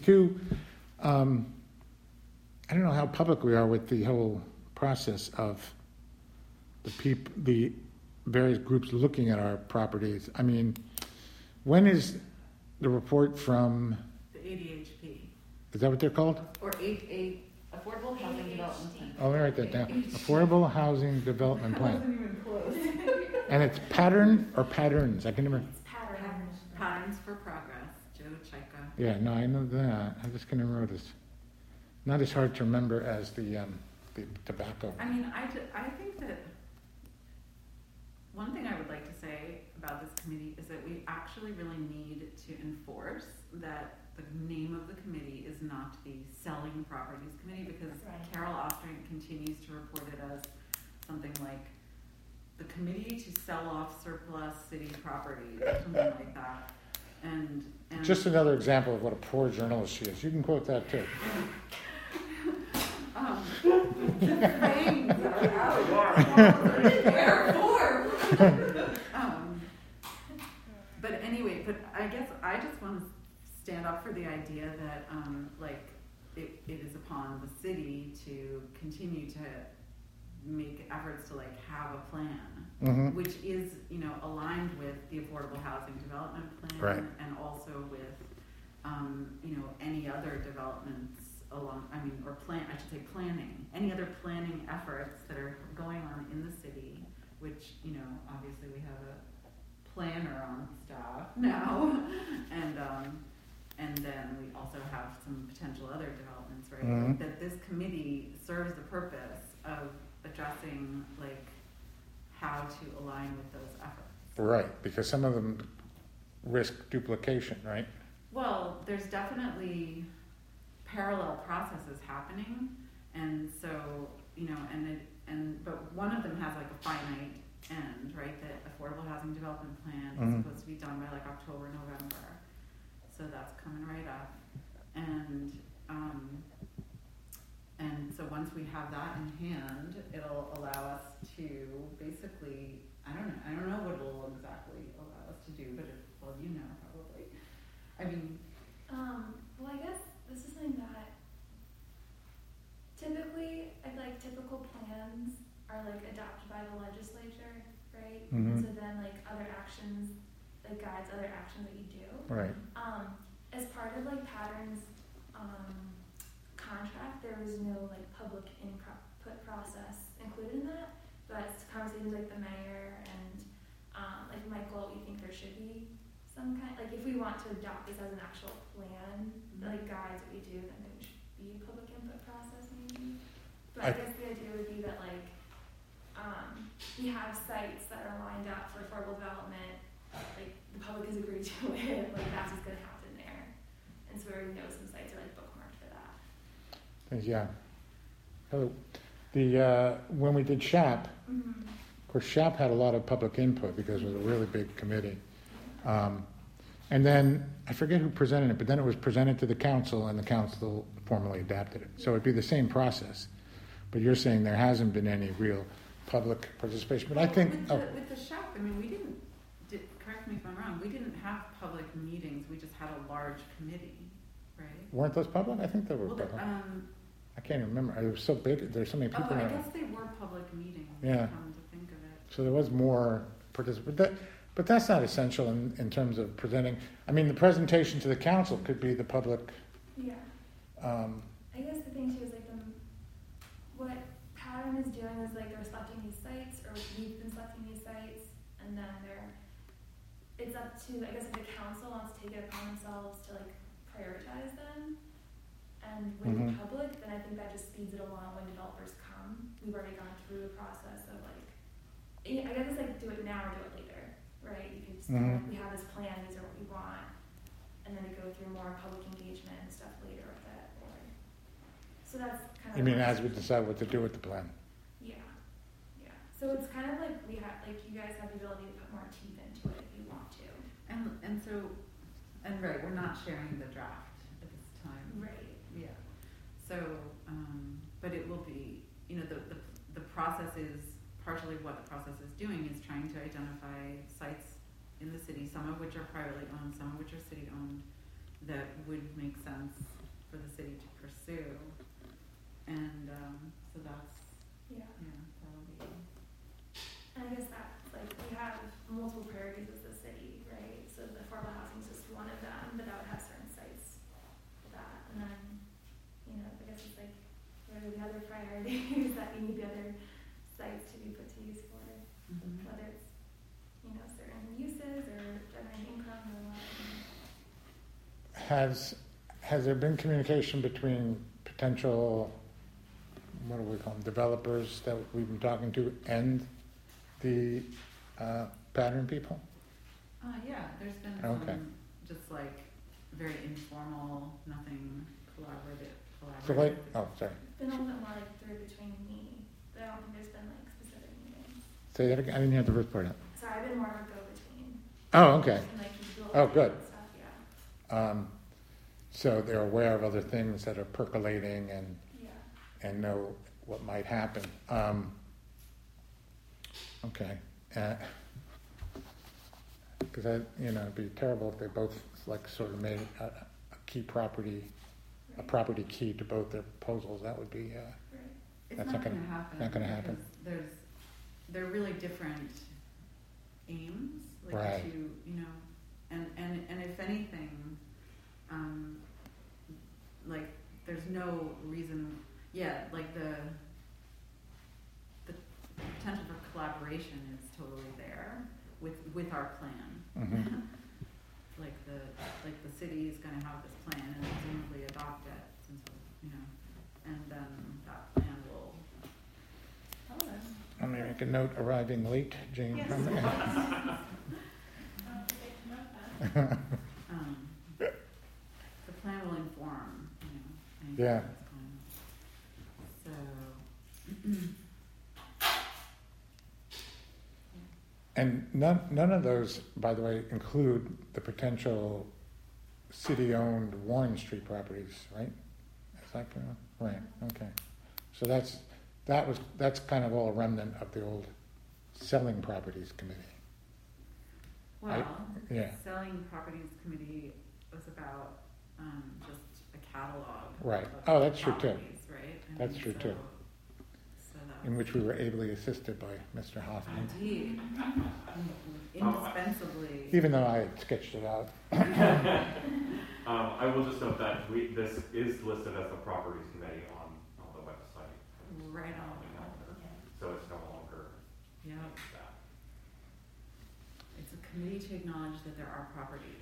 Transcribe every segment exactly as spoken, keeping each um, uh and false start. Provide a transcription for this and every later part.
Two, um, I don't know how public we are with the whole process of the peop- the various groups looking at our properties. I mean, when is the report from, The A D H P, is that what they're called? or eight, eight, Affordable Housing Development Plan. Oh, let me write that down. Affordable Housing Development I Plan. wasn't even close. And it's pattern or patterns? I can never, It's patterns. Patterns for Progress, Joe Chika. yeah, no, I know that. I just couldn't remember this. Not as hard to remember as the, um, the tobacco. I mean, I, ju- I think that one thing I would like to say about this committee is that we actually really need to enforce that the name of the committee is not the Selling Properties Committee, because Right. Carol Austrian continues to report it as something like the Committee to Sell Off Surplus City Properties, or something like that. And, and Just another example of what a poor journalist she is. You can quote that too. Um, things are out there for. Um, but anyway, but I guess I just want to stand up for the idea that, um, like, it, it is upon the city to continue to make efforts to, like, have a plan, Mm-hmm. which is, you know, aligned with the Affordable Housing Development Plan, Right. and also with, um, you know, any other developments along, I mean, or plan, I should say planning, any other planning efforts that are going on in the city, which, you know, obviously we have a planner on staff now, and, um, and then we also have some potential other developments, right? Mhm. That this committee serves the purpose of addressing, like, how to align with those efforts. Right, because some of them risk duplication, right? Well, there's definitely parallel processes happening, and so, you know, and it, and but one of them has like a finite end, right? The Affordable Housing Development Plan is Mhm. supposed to be done by like October, November, so that's coming right up, and um, and so once we have that in hand, it'll allow us to basically, I don't know, I don't know what it'll exactly allow us to do, but it, well, you know, probably. I mean, Um, well, I guess this is something that typically, I feel like typical plans are like adopted by the legislature, right? Mhm. And so then like other actions, like guides other actions that you do. Right. Um, as part of like Pattern's um, contract, there was no like public input process included in that, but it's conversations like the mayor and um, like Michael, we think there should be some kind, like if we want to adopt this as an actual plan, Mhm. like guides what we do, then there should be a public input process maybe. But I, I- guess the idea would be that like um, we have sites that are lined up for affordable development, like the public has agreed to it, like that's what's gonna happen there. And so we already know some sites are like bookmarked for that. Yeah. Hello. The, uh, when we did SHAP, Mm-hmm. of course, SHAP had a lot of public input because it was a really big committee. Um, and then, I forget who presented it, but then it was presented to the council and the council formally adapted it. So it'd be the same process. But you're saying there hasn't been any real public participation. But I well, think, with the, oh, with the shop, I mean, we didn't, did, correct me if I'm wrong, we didn't have public meetings, we just had a large committee, right? weren't those public? I think they were Well, the- public. um, I can't even remember. It was so big. There's so many oh, people I there. guess they were public meetings, Yeah. come to think of it. So there was more participation. But, that, but that's not essential in, in terms of presenting. I mean, the presentation to the council could be the public. Yeah. Um, I guess the thing too is like the, what Pattern is doing is like they're selecting these sites, or we've been selecting these sites, and then they're, it's up to, I guess if the council wants to take it upon themselves to like prioritize them, and with Mhm. the public, then I think that just speeds it along when developers come. We've already gone through the process of like, I I guess it's like do it now or do it later, right? You could just, Mhm. like, we have this plan, these are what we want, and then we go through more public engagement and stuff later with it, or, so that's kind of. you mean as we decide what to do with the plan? Yeah, yeah. So it's kind of like we have, like you guys have the ability to put more teeth into it if you want to. And, and so, and right, we're not sharing the draft at this time. Right. Yeah, so, um, but it will be, you know, the, the, the process is, partially what the process is doing is trying to identify sites in the city, some of which are privately owned, some of which are city owned, that would make sense for the city to pursue. And, um, so that's, Yeah. yeah, that'll be, And I guess that, like, we have multiple priorities as the city, right? So the affordable housing is just one of them, but that would have certain sites for that. And then, you know, I guess it's like, what are the other priorities that we need the other sites to be put to use for? mhm. Whether it's, you know, certain uses or generating income or what. Has, has there been communication between potential, what do we call them, developers that we've been talking to and the uh, pattern people? Uh, yeah, there's been Okay. some, just like, very informal, nothing collaborative, So collaborative. like, oh, sorry. It's been a little bit more like through between me, but I don't think there's been like specific meetings. Say that again, I didn't hear the first part of it. Sorry, I've been more of a go-between. Oh, okay. And like keep people Oh, updated good. and stuff, yeah. Um, so they're aware of other things that are percolating and, Yeah. and know what might happen. Um, okay. Because I, you know, it'd be terrible if they both like sort of made a, a key property, a Right. property key to both their proposals. That would be, uh, Right. It's That's not not gonna gonna- happen. not gonna happen. because There's, they're really different aims, like Right. to, you know, and, and, and if anything, um, like, there's no reason, yeah, like the, the potential for collaboration is totally there with, with our plan. mhm. Like the, like the city is gonna have this plan and presumably adopt it, since, you know, and then that plan will tell us. Let me make a note, arriving late, Jane. Yes. From there. Um, the plan will inform, you know, anything Yeah. that's going on. So, And none, none of those, by the way, include the potential city-owned Warren Street properties, right? Is that correct? Right, okay. So that's, that was, that's kind of all a remnant of the old selling properties committee. well, Yeah, selling properties committee was about, um, just a catalog. Right. of Oh, that's true, too. properties, right? I That's mean, true, so- too. So that in was- which we were ably assisted by Mister Hoffman, Indeed. Indispensably. even though I had sketched it out. Um, I will just note that we, this is listed as the properties committee on, on the website. Right on. So it's no longer Yep. that. It's a committee to acknowledge that there are properties.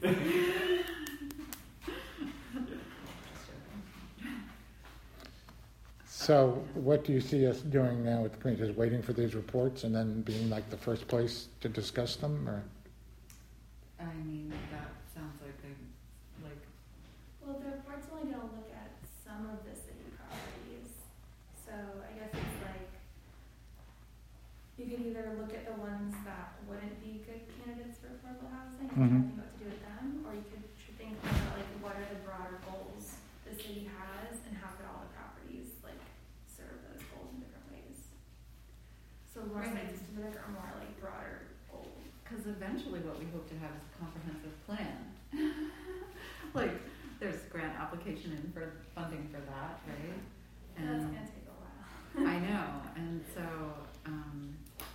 So what do you see us doing now with the committee? Just waiting for these reports and then being like the first place to discuss them, or? I mean, that sounds like a, like, Well, the report's only gonna look at some of the city properties, so I guess it's like, you could either look at the ones that wouldn't be good candidates for affordable housing, and try to Mhm. think what to do with them, or you could tr- think about like, what are the broader goals the city has, and how could all the properties like serve those goals in different ways? So more Right. site specific or more like broader goals. because eventually what we hope to have is a comprehensive plan. Like, there's grant application in for funding for that, right? And that's And gonna take a while. I know, and so, um,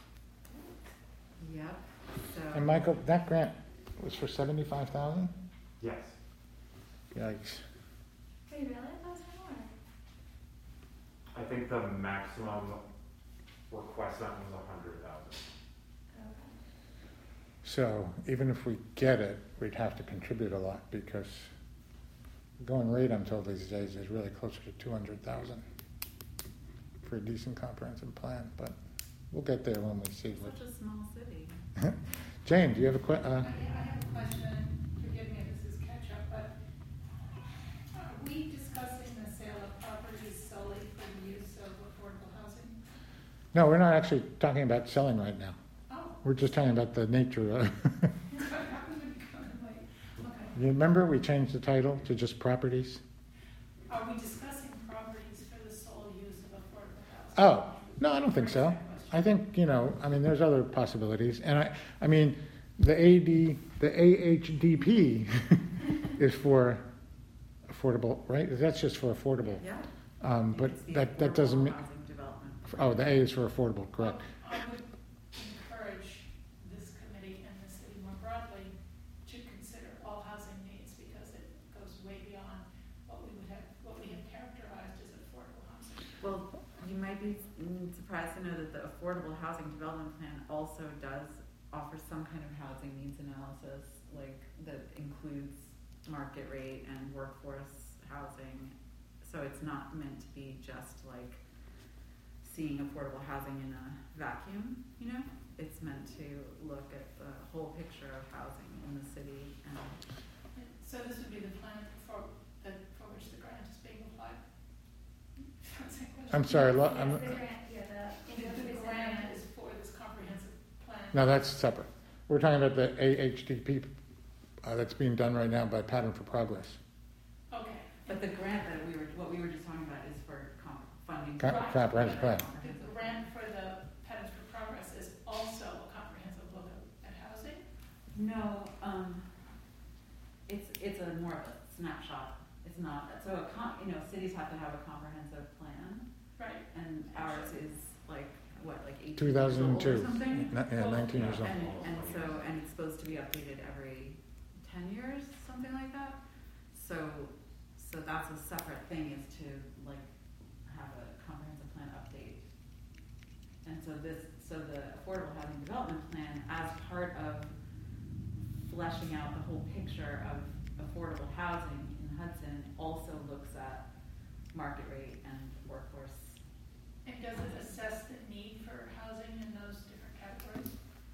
yep, so. And Michael, that grant was for seventy-five thousand? Yes. Yikes. Wait, really? That was more. I think the maximum request amount was a hundred thousand. Okay. So even if we get it, we'd have to contribute a lot because going rate, I'm told these days, is really closer to two hundred thousand for a decent comprehensive plan, but we'll get there when we see what. Such a small city. Jane, do you have a que- uh, I I have a question, forgive me if this is catch-up, but are we discussing the sale of properties solely for the use of affordable housing? No, we're not actually talking about selling right now. Oh, We're just talking about the nature of. I was kind of like, okay. You remember we changed the title to just properties? Are we discussing properties for the sole use of affordable housing? Oh, no, I don't think so. I think, you know, I mean, there's other possibilities. And I, I mean, the A D, the A H D P is for affordable, right? That's just for affordable. Yeah. Um, but It's the that, that affordable doesn't, mean Housing development. oh, the A is for affordable, correct. I would encourage this committee and the city more broadly to consider all housing needs because it goes way beyond what we would have, what we have characterized as affordable housing. Well, you might be mm, surprised to know that the Affordable Housing Development Plan also does offer some kind of housing needs analysis, like that includes market rate and workforce housing. So it's not meant to be just like seeing affordable housing in a vacuum, you know? It's meant to look at the whole picture of housing in the city and So this would be the plan for, that, for which the grant is being applied? That's a question. I'm sorry, lo- Yes, I'm, the grant, yeah, the The, income the based grant grant. is for this comprehensive plan. no, that's separate. We're talking about the A H D P uh, that's being done right now by Pattern for Progress. Okay. but the grant that we were what we were just talking about is for comp- funding Com- Right. comprehensive plan. The grant for the Patterns for Progress is also a comprehensive look at at housing? No, um, it's, it's a more of a snapshot. It's not, so a con, you know, cities have to have a comprehensive plan, Right. and ours is like, what, like eighteen two years thousand old or two. something? N- Yeah, nineteen years old. And, and so, and it's supposed to be updated every ten years, something like that. So, so that's a separate thing, is to like have a comprehensive plan update. And so this, so the Affordable Housing Development Plan, as part of fleshing out the whole picture of affordable housing in Hudson, also looks at market rate and workforce. And does it assess the need for housing in those different categories?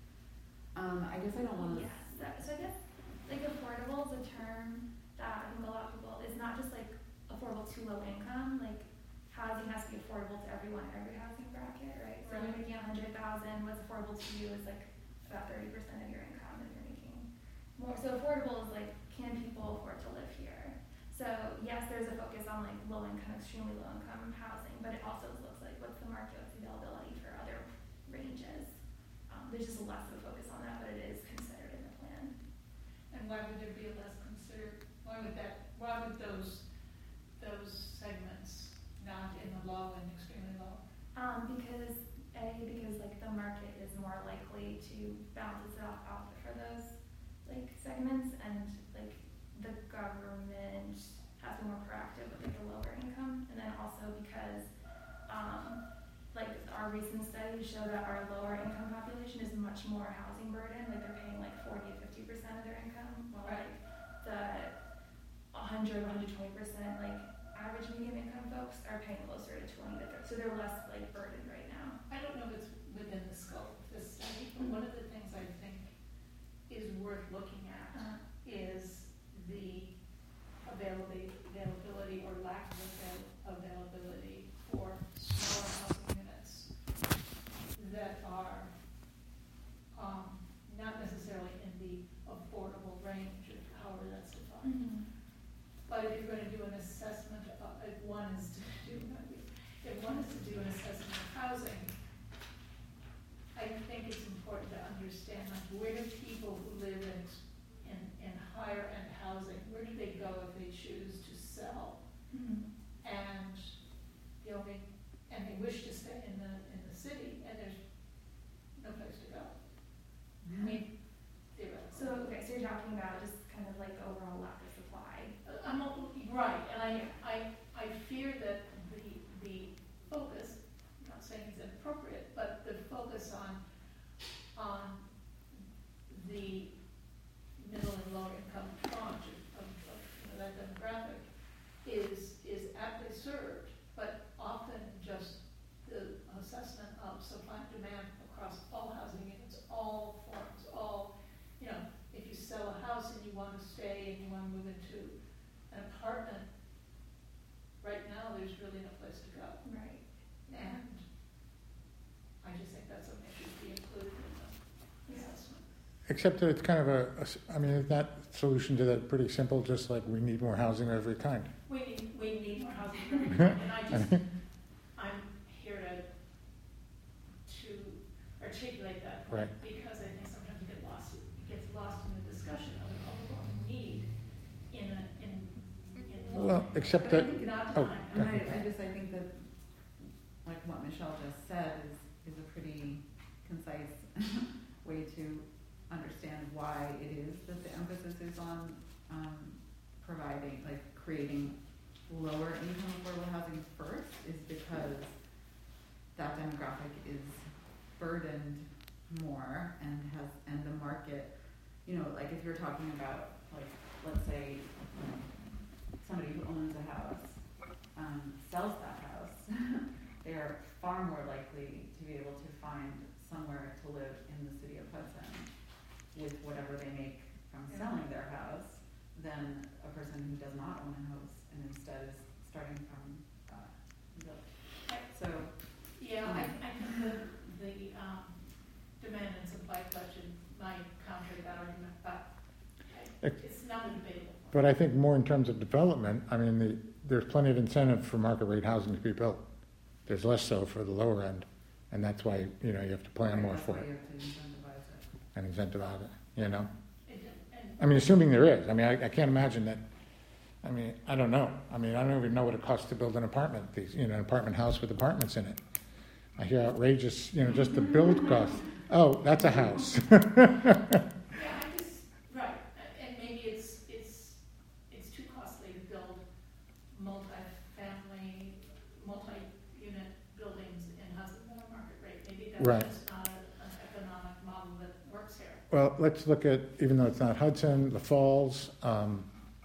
Um, I guess I don't wanna. Yes, that, so I guess, like, affordable is a term that I think a lot of people, it's not just like affordable to low income, like, housing has to be affordable to everyone in every housing bracket, right? So if you're Right. making a hundred thousand, what's affordable to you is like about thirty percent of your income if you're making more. So affordable is like, can people afford to live here? So yes, there's a focus on like low income, extremely low income housing, but it also looks like what's the market, what's the availability for other ranges. Um, there's just less of a focus on that, but it is considered in the plan. And why would there be a less considered, why would that, why would those, those segments not in the low and extremely low? Um, because A, because like the market is more likely to balance itself out for those like segments, and like the government has been more proactive with like the lower income, and then also because um, like our recent studies show that our lower income population is much more housing burden, like they're paying like forty to fifty percent of their income, while Right. like the one hundred, one hundred twenty percent like average medium income folks are paying closer to twenty to thirty, so they're less like burdened right now. I don't know if it's within the scope of this study, but one of the things I think is worth looking at Uh, is the availability, availability or lack of avail- availability for smaller housing units that are, um, not necessarily in the affordable range, of however that's defined. Mhm. But if you're gonna do an assessment, of- if one is to do, if one is to do an assessment of housing, I think it's important to understand, like, where do people who live in, in, in higher end housing, where do they go if they choose to sell? Mhm. And the only, and they wish to stay in the, in the city, and there's no place to go. I mean, theoretically. So, okay, so you're talking about just kind of like overall lack of supply. Uh, I'm, a- right, and I, I, I fear that the, the focus, I'm not saying it's inappropriate, but the focus on, on the middle and lower income tranche of, of, of you know, that demographic is, is aptly served, but often just the assessment of supply and demand across all housing units, all forms, all, you know, if you sell a house and you want to stay and you want to move into an apartment, right now, there's really no place to go. Right. And I just think that's something that should be included in the Yeah. assessment. Except that it's kind of a, a s- I mean, is that solution to that pretty simple, just like we need more housing of every kind? We need, we need more housing for everyone, and I just, I'm here to, to articulate that point, Right. because I think sometimes you get lost, it gets lost in the discussion of the overall need in a, in, in Well, except But I that, think not oh, time. go And I, ahead. I just, I think that, like what Michelle just said is, is a pretty concise way to understand why it is that the emphasis is on, um, providing, like, creating lower income affordable housing first, is because that demographic is burdened more and has, and the market, you know, like if you're talking about, like, let's say, um, somebody who owns a house, um, sells that house, they are far more likely to be able to find somewhere to live in the city of Hudson with whatever they make from Yeah. selling their house than a person who does not own a house and instead is starting from, uh, the, so, Yeah, I, I think the, the, um, demand and supply question might counter that argument, but I- Ex- it's not a debatable point. but I think more in terms of development, I mean, the, there's plenty of incentive for market rate housing to be built. There's less so for the lower end, and that's why, you know, you have to plan right, more that's for why it you have to incentivize it. and incentivize it, you know? It- and- I mean, assuming there is, I mean, I, I can't imagine that, I mean, I don't know. I mean, I don't even know what it costs to build an apartment, these, you know, an apartment house with apartments in it. I hear outrageous, you know, just the build cost. Oh, that's a house. Yeah, I just, right, and maybe it's, it's, it's too costly to build multi-family, multi-unit buildings in Hudson at a market rate. Maybe Right. that's just not a- an economic model that works here. Well, let's look at, even though it's not Hudson, the Falls, um,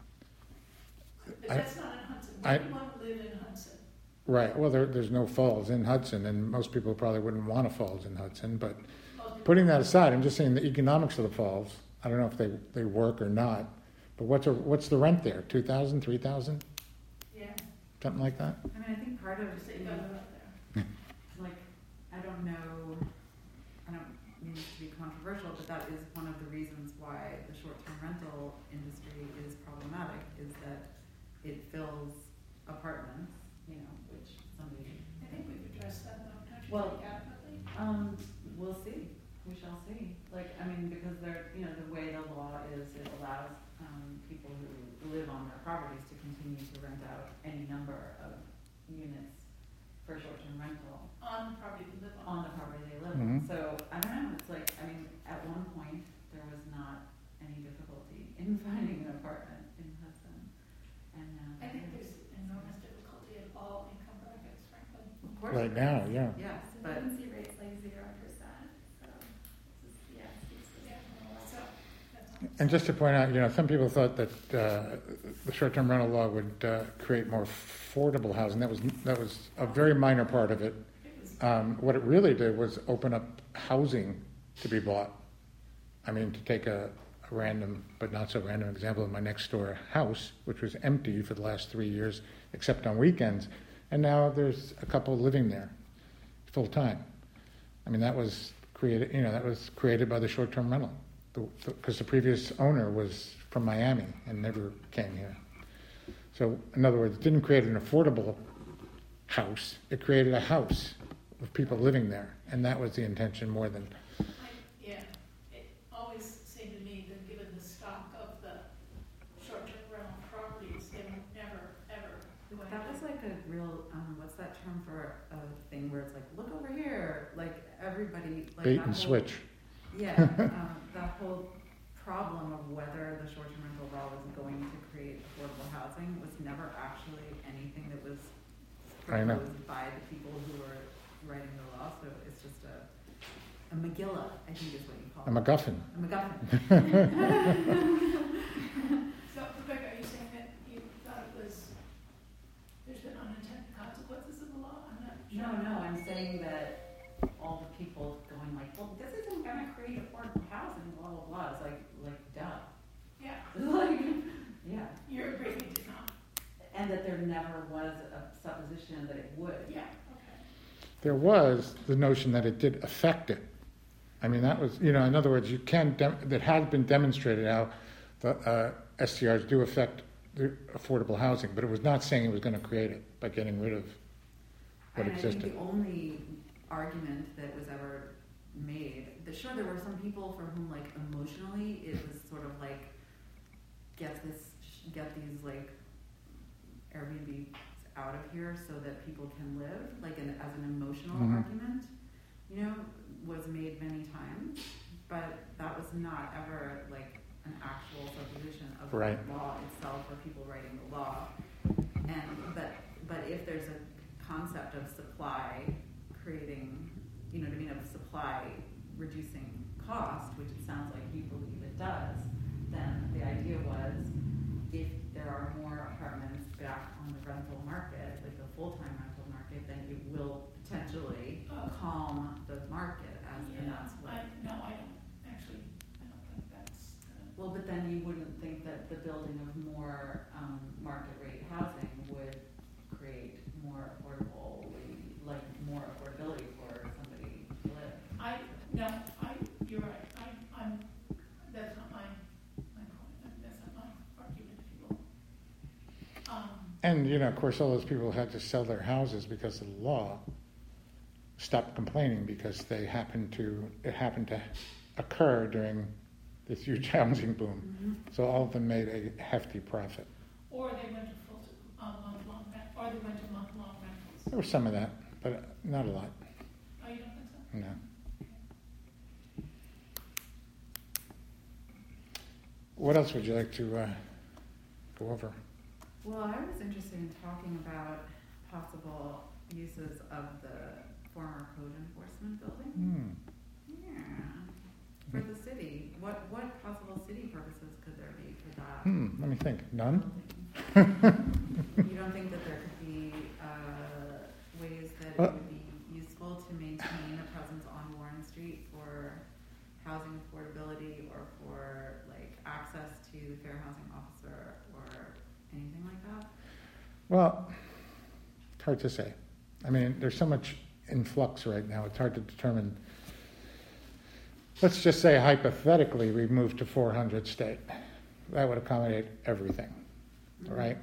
But I- that's not in Hudson. I- Why do you want to live in Hudson? right, well, there, there's no falls in Hudson, and most people probably wouldn't want a falls in Hudson, but Most people- putting that aside, I'm just saying the economics of the falls, I don't know if they, they work or not, but what's, a, what's the rent there, two thousand, three thousand, Yeah, something like that? I mean, I think part of, just they you got know, it up there. like, I don't know, I don't mean to be controversial, but that is one of the reasons why the short-term rental industry is problematic, is that it fills apartments, you know, which somebody, I think we've addressed that though, don't you Well- think adequately? um, we'll see, we shall see. Like, I mean, because they're, you know, the way the law is, it allows, um, people who live on their properties to continue to rent out any number of units for short-term rental On the property we live on on. the property they live on. Mhm. So, I don't know, it's like, I mean, at one point, there was not any difficulty in finding an apartment in Hudson, and now. I think there is. there's enormous difficulty at all income brackets, frankly. Of course. Right there now, is. yeah. Yes, The but, vacancy rate's like zero percent, so, it's just, yeah, it's just- Yeah, so, that's all. And just to point out, you know, some people thought that uh, the short-term rental law would uh, create more affordable housing. That was, that was a very minor part of it. It was, Um, what it really did was open up housing to be bought. I mean, to take a, a random, but not so random example of my next door house, which was empty for the last three years, except on weekends, and now there's a couple living there, full time. I mean, that was created, you know, that was created by the short-term rental, because the, the previous owner was from Miami and never came here. So, in other words, it didn't create an affordable house; it created a house with people living there, and that was the intention more than. I, yeah, it always seemed to me that given the stock of the short-term rental properties, they would never, ever do anything. that was like a real, um, what's that term for a thing where it's like, look over here, like everybody, like. Bait that and whole- switch. Yeah, um, that whole problem of whether the short-term rental law was going to create affordable housing was never actually anything that was I know. proposed by the people who were writing the law, so it's just a, a Megillah, I think is what you call A it. MacGuffin. A MacGuffin. So, Rebecca, are you saying that you thought it was, there's been unintended consequences of the law? I'm not sure. No, no, I'm saying that all the people going like, well, this isn't gonna create affordable housing, blah, blah, blah, it's like, like, duh. Yeah, Like, yeah, you're agreeing it did not. and that there never was a supposition that it would. Yeah, okay. There was the notion that it did affect it. I mean, that was, you know, in other words, you can, dem- that has been demonstrated how the uh, S T Rs do affect the affordable housing, but it was not saying it was going to create it by getting rid of what And I think existed. the only argument that was ever made, that sure, there were some people for whom, like, emotionally, it was sort of like, get this, get these, like, Airbnb out of here so that people can live, like an, as an emotional Mhm. argument, you know, was made many times, but that was not ever like an actual supposition of Right. the law itself or people writing the law. And but but if there's a concept of supply creating, you know what I mean, of supply reducing cost, which it sounds like you believe it does, then the idea was if there are more apartments back on the rental market, like the full-time rental market, then it will potentially Oh. calm the market as, and Yeah, that's what. I, no, I don't, actually, I don't think that's gonna. Well, but then you wouldn't think that the building of more, um, market rate housing would create more affordable, like more affordability for somebody to live. I, no, I, you're right, I, I'm, that's not my, my point, that's not my argument, if you will. Um, And, you know, of course, all those people had to sell their houses because of the law, stopped complaining because they happened to, it happened to occur during this huge housing boom. So all of them made a hefty profit. or they went to full, uh, month-long rent, or they went to month-long rentals. There was some of that, but not a lot, Oh, you don't think so? no. What else would you like to uh, go over? Well, I was interested in talking about possible uses of the former code enforcement building. Hmm. Yeah, for the city. What what possible city purposes could there be for that? Hmm, let me think. None? building? You don't think that there could be uh, ways that it Well- would be useful to maintain a presence on Warren Street for housing affordability or for like access to the fair housing officer or anything like that? Well, it's hard to say. I mean, there's so much in flux right now, it's hard to determine. Let's just say hypothetically we move to four hundred state. That would accommodate everything, right?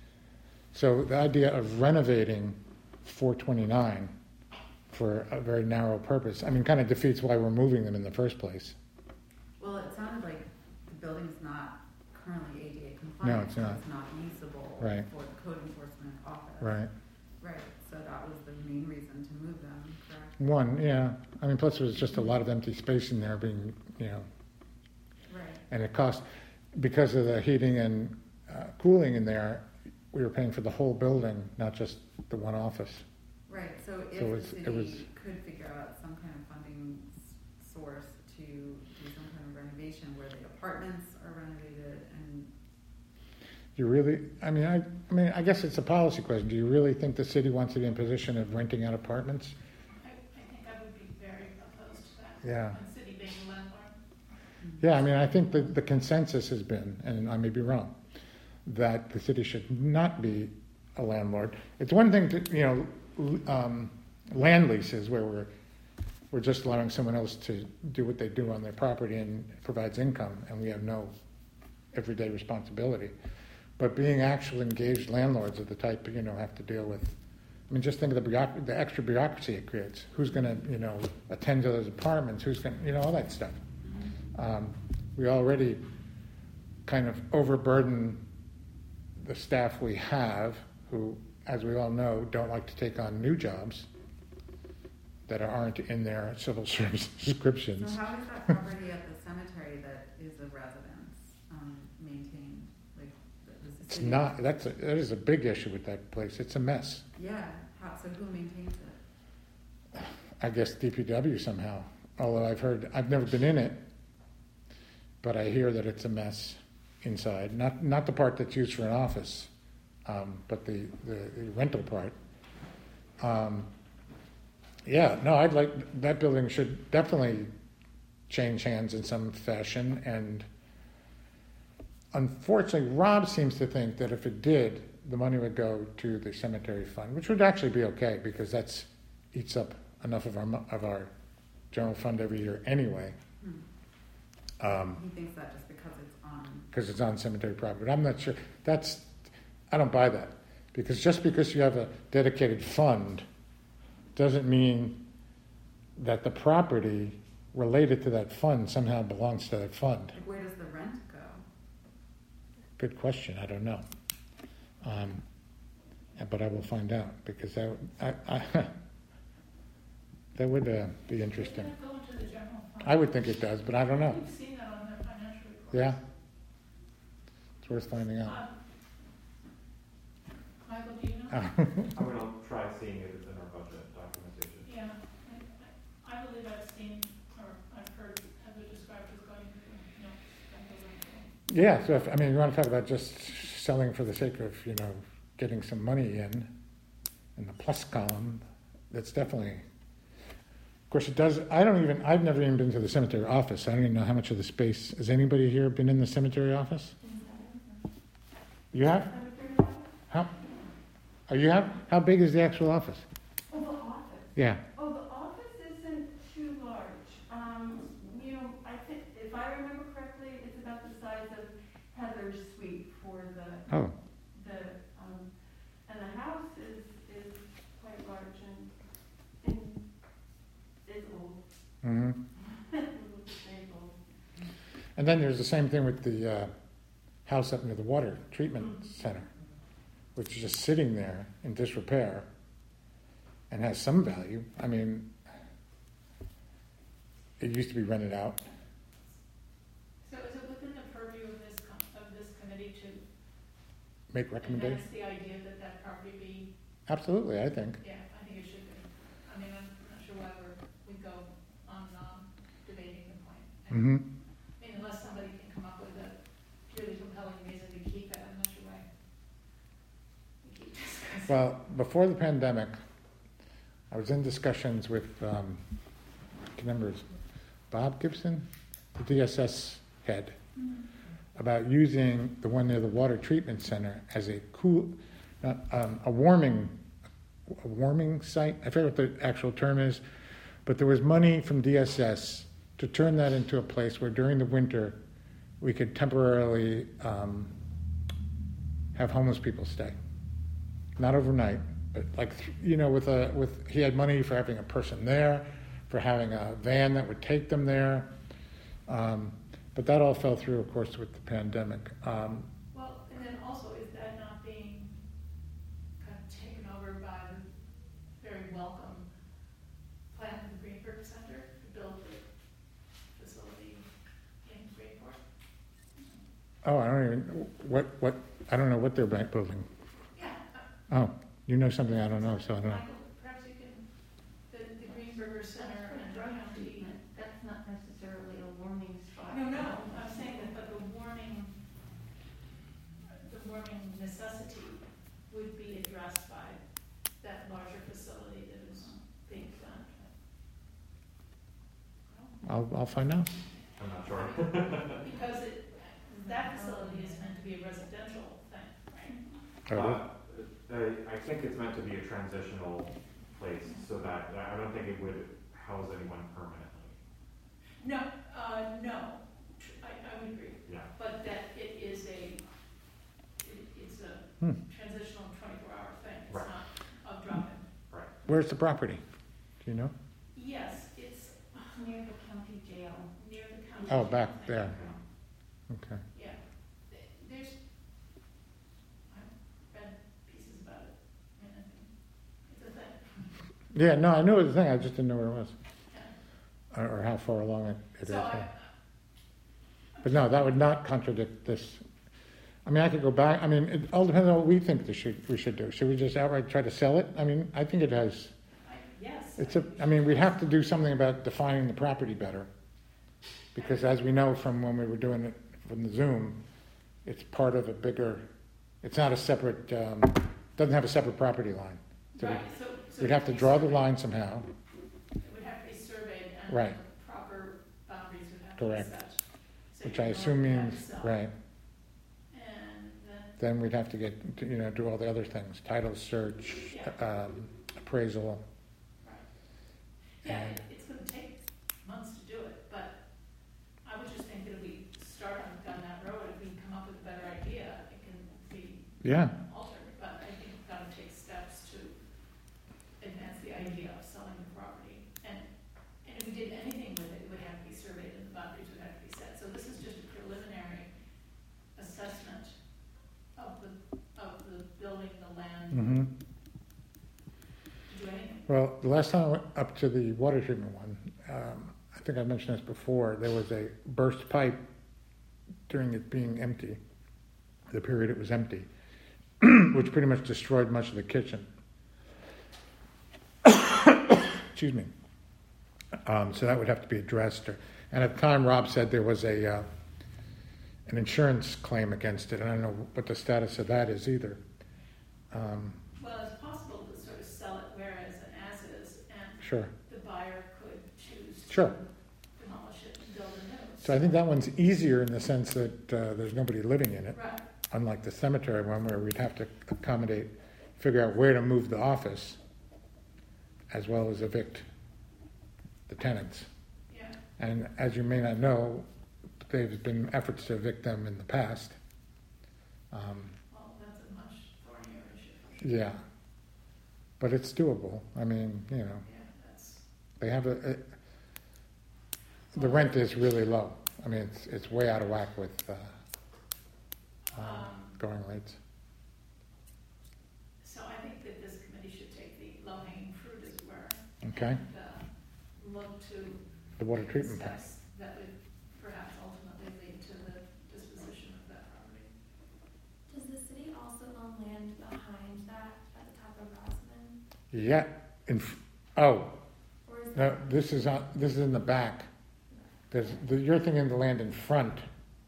So the idea of renovating four twenty-nine for a very narrow purpose, I mean, kind of defeats why we're moving them in the first place. Well, it sounded like the building's not currently A D A compliant. No, it's so not. It's not usable Right. for the code enforcement office. Right. Right, so that was the main reason to move them, correct? One, yeah. I mean, plus there's just a lot of empty space in there being, you know, Right. and it cost, because of the heating and uh, cooling in there, we were paying for the whole building, not just the one office. Right, so if So the it's- it was- city could figure out some kind of funding s- source to do some kind of renovation where the apartments are renovated and, You really, I mean, I, I mean, I guess it's a policy question. Do you really think the city wants to be in position of renting out apartments? I, I think I would be very opposed to that. Yeah. And city being a landlord. Yeah, I mean, I think that the consensus has been, and I may be wrong, that the city should not be a landlord. It's one thing to, you know, l- um, land leases where we're, we're just allowing someone else to do what they do on their property and it provides income, and we have no everyday responsibility. But being actual engaged landlords of the type, you know, have to deal with, I mean, just think of the bureauc- the extra bureaucracy it creates. Who's going to, you know, attend to those apartments? Who's going to, you know, all that stuff. Um, we already kind of overburden the staff we have, who, as we all know, don't like to take on new jobs that aren't in their civil service descriptions. so how is that property at the cemetery that is a residence, um, maintained? Like, the- does the It's city- not, that's a, that is a big issue with that place. It's a mess. Yeah, how, so who maintains it? I guess D P W somehow, although I've heard, I've never been in it, but I hear that it's a mess inside. Not, not the part that's used for an office, um, but the, the, the rental part. Um, yeah, no, I'd like, that building should definitely change hands in some fashion, and unfortunately, Rob seems to think that if it did, the money would go to the cemetery fund, which would actually be okay, because that's, eats up enough of our, mo- of our general fund every year anyway. Hmm. Um, He thinks that just because it's on, because it's on cemetery property. But I'm not sure. That's, I don't buy that. Because just because you have a dedicated fund doesn't mean that the property related to that fund somehow belongs to that fund. like, where does the rent go? Good question. I don't know. Um, but I will find out, because that, would- I, I, that would uh, be interesting. Doesn't it go into the general fund? I would think it does, but I don't know. We've seen that on their financial reports. Yeah? It's worth finding out. Um, Michael, do you know? Uh, I'm gonna try seeing if it's in our budget documentation. Yeah, I, I I believe I've seen, or I've heard Heather described as going to, you know, kind of a- Yeah, so if, I mean, you want to talk about just selling for the sake of, you know, getting some money in, in the plus column, that's definitely, of course it does, I don't even, I've never even been to the cemetery office. I don't even know how much of the space, has anybody here been in the cemetery office? You have? How, oh, you have? How big is the actual office? Oh, the office. Yeah. Oh, the office isn't too large. Um, you know, I think, if I remember correctly, it's about the size of Heather's suite for the, Oh, the, um, and the house is, is quite large and, and is old. mm-hmm. It looks very old. And then there's the same thing with the uh, house up near the water treatment center, which is just sitting there in disrepair and has some value. I mean, it used to be rented out. So is it within the purview of this, com- of this committee to Make recommendations? advance the idea that that property be, Absolutely, I think. yeah, I think it should be. I mean, I'm not sure why we're, we go on and on debating the point. And, Mm-hmm. I mean, unless somebody can come up with a purely compelling reason to keep it, I'm not sure why. we keep discussing. Well, before the pandemic, I was in discussions with, um, I can remember, it's Bob Gibson, the D S S head, about using the one near the water treatment center as a cool, uh, um, a warming, a warming site. I forget what the actual term is, but there was money from D S S to turn that into a place where during the winter we could temporarily um, have homeless people stay. Not overnight, but like, you know, with a, with, he had money for having a person there, for having a van that would take them there. Um, but that all fell through, of course, with the pandemic. Um, Well, and then also, is that not being kind of taken over by the very welcome plan of the Greenberg Center to build the facility in Greenport? oh, I don't even, what, what, I don't know what they're ba- building. Yeah. Oh, you know something I don't know, so I don't know. Michael, perhaps you can, the, the Greenberger Center and the county. That's not necessarily a warming spot. No, no, I'm saying that, but the warming, the warming necessity would be addressed by that larger facility that is being done. I'll, I'll find out. I'm not sure. Because it, that facility is meant to be a residential thing, right? Oh, Uh, I, I think it's meant to be a transitional place, so that, I don't think it would house anyone permanently. No, uh, no, Tr- I, I would agree, Yeah. but that it is a, it, it's a Hmm. transitional twenty-four hour thing, it's Right. not a drop-in. Where's the property? Do you know? Yes, it's Near the county jail. near the county. Oh, jail, back I think. there. Yeah. Okay. Yeah, Th- there's, I've read pieces about it, and I think it's a thing. Yeah, no, I knew it was a thing, I just didn't know where it was, Yeah. or, or how far along it, it is. So I, yeah. But no, that would not contradict this. I mean, I could go back, I mean, it all depends on what we think this should, we should do. Should we just outright try to sell it? I mean, I think it has, I, yes. it's a, I mean, we'd have to do something about defining the property better. Because as we know from when we were doing it from the Zoom, it's part of a bigger, it's not a separate, um, doesn't have a separate property line. So Right, so, so. we'd have to draw the line somehow. It would have to be surveyed and Right. the proper boundaries would have to be Correct. set. So Which you I know assume you have means, to sell. right, And then, then we'd have to get, you know, do all the other things, title search, um, appraisal. right. Yeah, And- it- it's gonna take months to do it, but I would just think that if we start on, down that road, if we come up with a better idea, it can be Yeah, altered, but I think we've gotta take steps to advance the idea of selling the property. And, and if we did anything with it, it would have to be surveyed and the boundaries would have to be set. So this is just a preliminary assessment of the, of the building, the land, mm-hmm, Well, the last time I went up to the water treatment one, um, I think I mentioned this before, there was a burst pipe during it being empty, the period it was empty, which pretty much destroyed much of the kitchen. Excuse me. Um, so that would have to be addressed. Or, and at the time, Rob said there was a uh, an insurance claim against it, and I don't know what the status of that is either. Um, Well, it's possible to sort of sell it whereas and as is, and sure. the buyer could choose to Sure. demolish it and build a new. So I think that one's easier in the sense that uh, there's nobody living in it, Right, unlike the cemetery one where we'd have to accommodate, figure out where to move the office, as well as evict the tenants. yeah. And as you may not know, there's been efforts to evict them in the past. Um, Well, that's a much thornier issue for sure. yeah, but it's doable. I mean, you know, Yeah, that's, they have a, a the rent is really low. I mean, it's it's way out of whack with uh, uh, Um, going rates. so I think that this committee should take the low-hanging fruit, as it were. Okay. And, uh, look to The water treatment plant. steps that would perhaps ultimately lead to the disposition of that property. Does the city also own land behind that at the top of Rossman? Yeah. In, f- oh Or is no, that? this is on, this is in the back. There's the, you're thinking of the land in front.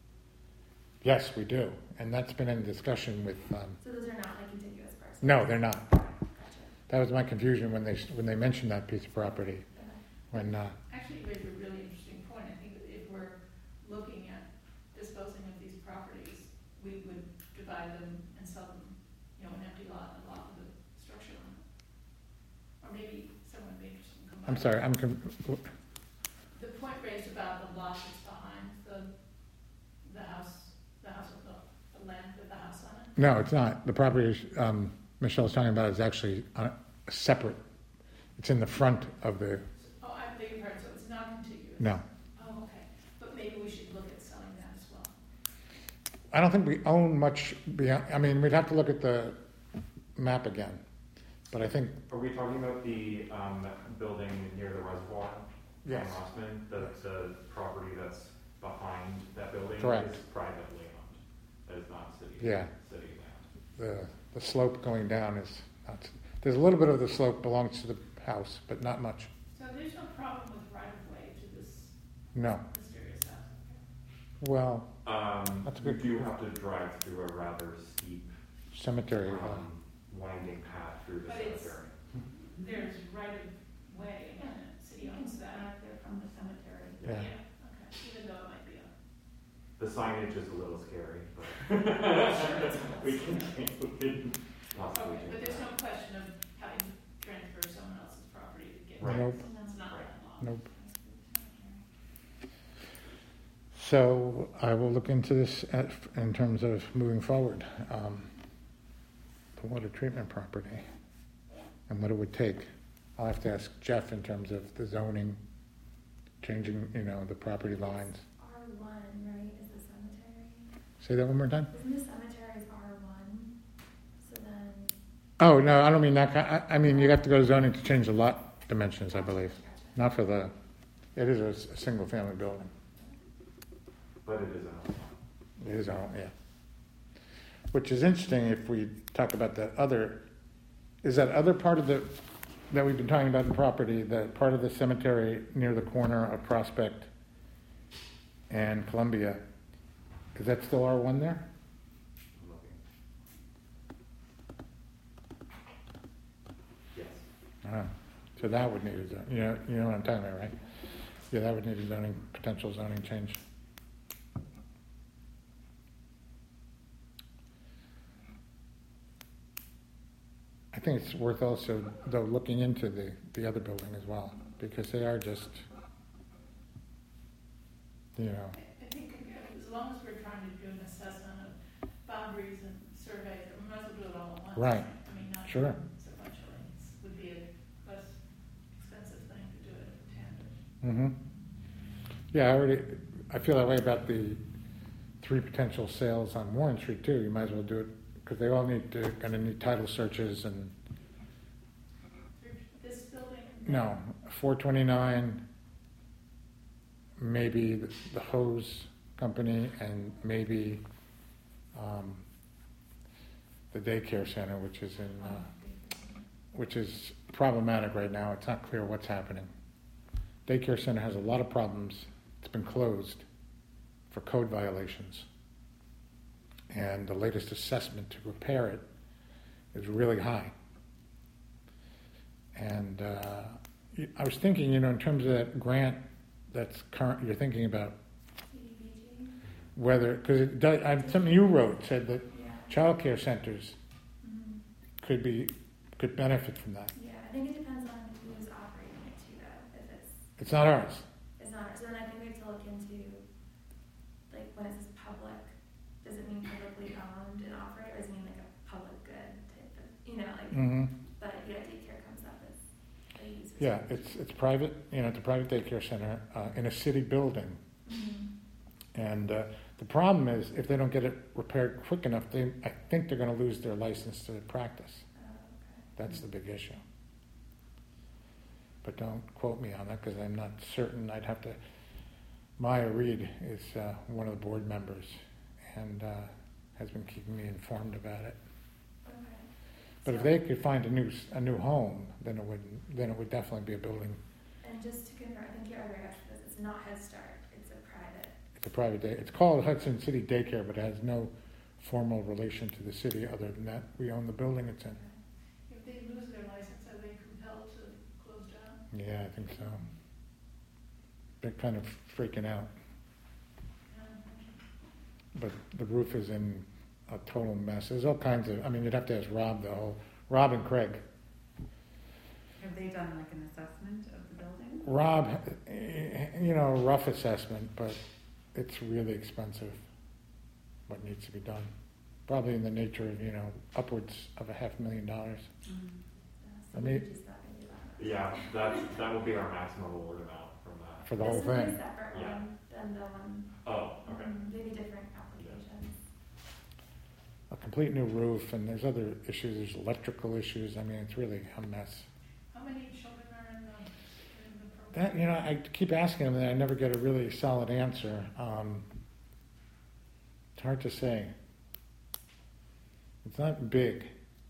Yes, we do, and that's been in discussion with. Um, So those are not like contiguous parcels? no, they're not. Gotcha. That was my confusion when they when they mentioned that piece of property. Okay. When uh, Actually, you raised a really interesting point. I think that if we're looking at disposing of these properties, we would divide them and sell them, you know, an empty lot, a lot with a structure on it. Or maybe someone would be interested in combining. I'm sorry, I'm. Com- The point raised about the lot that's behind the, the house, the house with the, the land with the house on it. no, it's not. The property um, Michelle's talking about is actually on a separate. It's in the front of the. Oh, I beg your pardon, so it's not contiguous? No, Oh, okay. But maybe we should look at selling that as well. I don't think we own much beyond. I mean, we'd have to look at the map again, but I think Are we talking about the um, building near the reservoir? yes. On Rossman, the, the property that's behind that building Correct. is privately owned. That is not city, Yeah. city land. The the slope going down is not. There's a little bit of the slope belongs to the house, but not much. So there's no problem with right-of-way to this No. mysterious house? Well, Um, That's a you good- do have to drive through a rather steep, cemetery. uh, um, winding path through the But it's- cemetery. There's right-of-way, and the city You can owns that. back there from the cemetery. Yeah. Okay, even though it might be a. The signage is a little scary, but Sure, it's- we can, we can possibly Okay, but change there's that. no question of having to transfer someone else's property to get. Right. Nope. It's not that long. Nope. So I will look into this at, in terms of moving forward. Um, the water treatment property and what it would take. I'll have to ask Jeff in terms of the zoning, changing, you know, the property lines. R one, right, is the cemetery? Say that one more time. Isn't the cemetery R one? So then. Oh, no, I don't mean that kind, I, I mean, you have to go to zoning to change the lot dimensions, I believe. Gotcha. Not for the, it is a, s- a single family building. But it is a home. It is, our- yeah. Which is interesting if we talk about that other, is that other part of the, that we've been talking about in property, that part of the cemetery near the corner of Prospect and Columbia, is that still R one there? I'm looking. Yes. Ah, so that would need a zone, you know, you know what I'm talking about, right? Yeah, that would need a zoning, potential zoning change. I think it's worth also, though, looking into the, the other building as well, because they are just, you know, I think as long as we're trying to do an assessment of boundaries and surveys, we might as well do it all at once. Right. I mean, not Sure. sequentially. It would be a less expensive thing to do it in tandem. mm-hmm. Yeah, I already, I feel that way about the three potential sales on Warren Street too. You might as well do it, because they all need to, gonna need title searches and, This No, four twenty-nine, maybe the the hose company, and maybe um, the daycare center, which is in, uh, which is problematic right now. It's not clear what's happening. Daycare center has a lot of problems. It's been closed for code violations. And the latest assessment to repair it is really high. And uh, I was thinking, you know, in terms of that grant that's current, you're thinking about C D B G? whether, because it does, I, something you wrote said that Yeah. childcare centers Mhm. could be, could benefit from that. Yeah, I think it depends on who's operating it too, though. If it's It's not ours. it's not, so then I think we have to look into, like, when it says public, does it mean publicly owned and operated, or does it mean like a public good type of, you know, like, hmm but yeah, daycare comes up as a use. Yeah, it's, it's private, you know, it's a private daycare center uh, in a city building. Mm-hmm. And uh, the problem is, if they don't get it repaired quick enough, they, I think they're going to lose their license to practice. Oh, okay. That's the big issue. But don't quote me on that, because I'm not certain. I'd have to. Maya Reed is uh, one of the board members, and uh, has been keeping me informed about it. Okay. But if So- they could find a new s- a new home, then it would then it would definitely be a building. And just to confirm, I think you're already asked this, it's not Head Start, it's a private. It's a private day. It's called Hudson City Daycare, but it has no formal relation to the city other than that we own the building it's in. If they lose their license, are they compelled to close down? Yeah, I think so. They're kind of freaking out. But the roof is in a total mess. There's all kinds of, I mean, you'd have to ask Rob the whole, Rob and Craig. Have they done like an assessment of the building? Rob, eh, you know, rough assessment, but it's really expensive, what needs to be done. Probably in the nature of, you know, upwards of a half million dollars. Mm-hmm. Uh, I mean- C D B G's not gonna do that. Yeah, that, that will be our maximum award amount from that. For the This whole is a thing. separate Yeah. one than the one, Oh, okay. mhm, maybe different applications. A complete new roof, and there's other issues, there's electrical issues. I mean, it's really a mess. How many children are in the, in the program? That, you know, I keep asking them, and I never get a really solid answer. Um, it's hard to say. It's not big,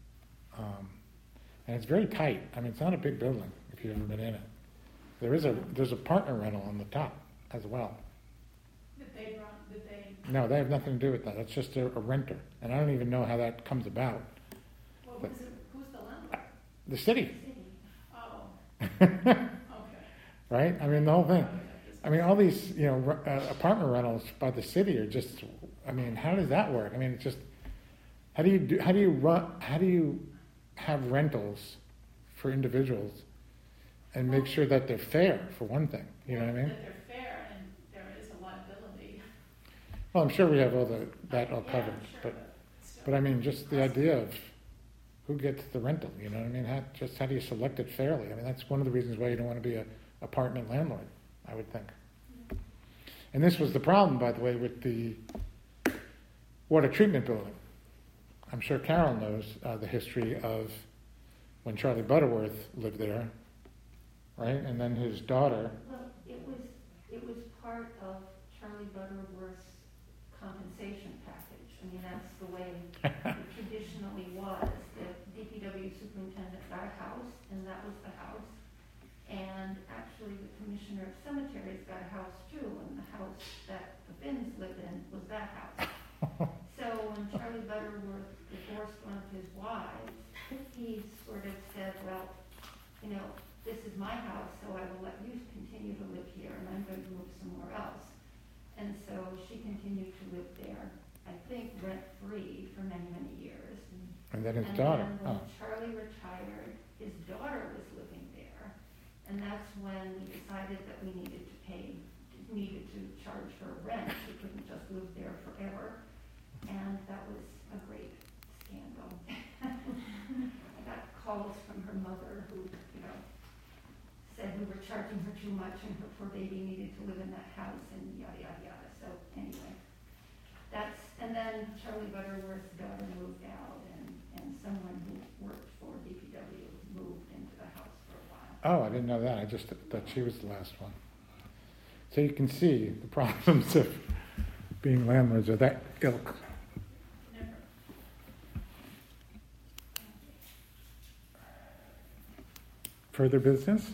um, and it's very tight. I mean, it's not a big building if you've ever been in it. There is a there's a partner rental on the top as well. That they run, that they, No, they have nothing to do with that. It's just a, a renter, and I don't even know how that comes about. well, who's, it- who's the landlord? The city, City. Oh, okay. right? I mean, the whole thing. Okay, that just- I mean, all these, you know, r- uh, apartment rentals by the city are just, I mean, how does that work? I mean, it's just, how do you do, how do you run, how do you have rentals for individuals and make sure that they're fair, for one thing, you know what I mean? That they're fair and there is a liability. Well, I'm sure we have all the, that all Yeah, covered, sure, but, still. but I mean, just the idea of who gets the rental, you know what I mean? How, just how do you select it fairly? I mean, that's one of the reasons why you don't want to be a apartment landlord, I would think. And this was the problem, by the way, with the water treatment building. I'm sure Carol knows uh, the history of when Charlie Butterworth lived there, right? And then his daughter, Well, it was, it was part of Charlie Butterworth's compensation package. I mean, that's the way it traditionally was. The D P W superintendent got a house, and that was the house. And actually, the commissioner of cemeteries got a house too, and the house that the Finns lived in was that house. So when Charlie Butterworth divorced one of his wives, he sort of said, well, you know, this is my house, so I will let you continue to live here, and I'm going to move somewhere else. And so she continued to live there, I think rent-free for many, many years. and then his And daughter. then when Oh, Charlie retired, his daughter was living there. And that's when we decided that we needed to pay, needed to charge her rent. She couldn't just live there forever. And that was a great scandal. I got calls from her mother who, you know, said we were charging her too much and her poor baby needed to live in that house and yada, yada, yada. So anyway, that's, and then Charlie Butterworth's daughter moved out and, and someone who worked for D P W moved into the house for a while. Oh, I didn't know that. I just thought she was the last one. So you can see the problems of being landlords of that ilk. Never. Further business?